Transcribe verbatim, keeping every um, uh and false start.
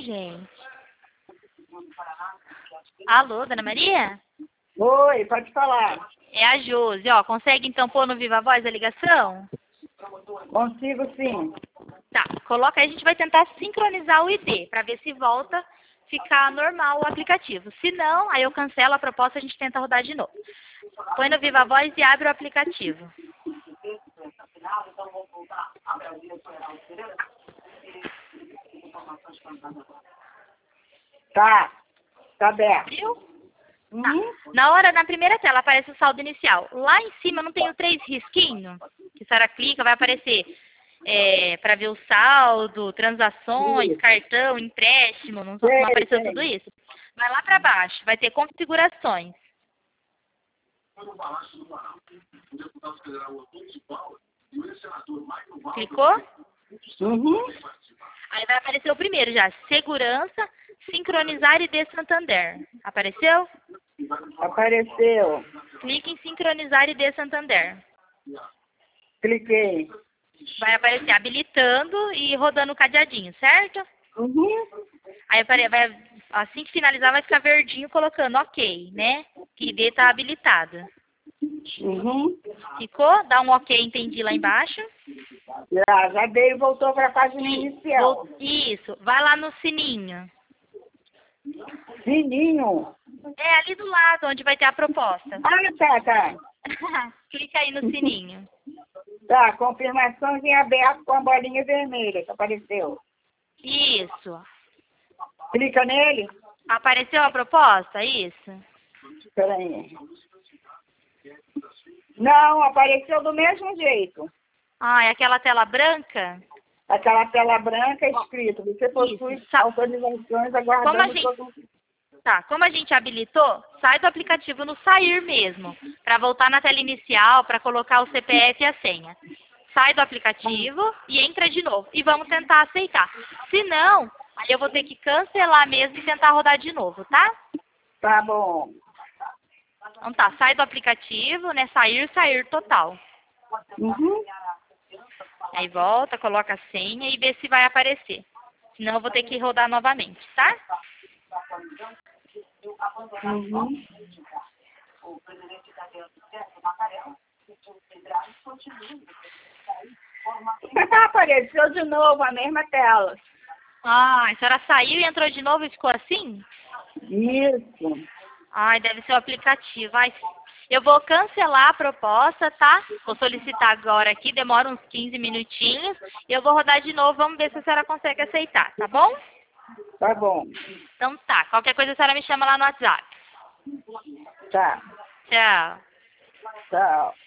gente. Alô, Dona Maria? Oi, pode falar. É a Josi, ó. Consegue então pôr no Viva Voz a ligação? Consigo sim. Tá, coloca aí, a gente vai tentar sincronizar o I D, para ver se volta a ficar normal o aplicativo. Se não, aí eu cancelo a proposta e a gente tenta rodar de novo. Põe no Viva Voz e abre o aplicativo. Tá, tá aberto. Viu? Tá. Uhum. Na hora, na primeira tela, aparece o saldo inicial. Lá em cima não tem o três risquinhos? Que a senhora clica, vai aparecer é, para ver o saldo, transações, Isso. cartão, empréstimo, não, Sei, não apareceu sei. tudo isso? Vai lá para baixo, vai ter configurações. Clicou? Uhum. Aí vai aparecer o primeiro já, segurança, sincronizar I D Santander. Apareceu? Apareceu. Clique em sincronizar I D Santander. Cliquei. Vai aparecer habilitando e rodando o cadeadinho, certo? Uhum. Aí apare- vai, assim que finalizar vai ficar verdinho colocando ok, né? Que I D está habilitado. Uhum. Ficou? Dá um ok, entendi lá embaixo. Já, já dei e voltou para a página inicial. Vou- Isso, vai lá no sininho. Sininho. É ali do lado, onde vai ter a proposta. Ah, tá, tá. Clica aí no sininho. Tá, confirmação em aberto com a bolinha vermelha que apareceu. Isso. Clica nele. Apareceu a proposta? Isso. Espera aí. Não, apareceu do mesmo jeito. Ah, é aquela tela branca? Aquela tela branca escrito. Você possui Isso, sa- autorizações Como a aguardando gente- todo... Tá, como a gente habilitou, sai do aplicativo no sair mesmo, para voltar na tela inicial, para colocar o C P F e a senha. Sai do aplicativo e entra de novo. E vamos tentar aceitar. Se não, aí eu vou ter que cancelar mesmo e tentar rodar de novo, tá? Tá bom. Então tá, sai do aplicativo, né? Sair, sair total. Uhum. Aí volta, coloca a senha e vê se vai aparecer. Senão eu vou ter que rodar novamente, tá? Uhum. Apareceu de novo a mesma tela. Ah, a senhora saiu e entrou de novo e ficou assim? Isso. Ai, deve ser o aplicativo. Ai, eu vou cancelar a proposta, tá? Vou solicitar agora aqui, demora uns quinze minutinhos. E eu vou rodar de novo, vamos ver se a senhora consegue aceitar, tá bom? Tá bom. Então tá, qualquer coisa a senhora me chama lá no WhatsApp. Tá. Tchau. Tchau.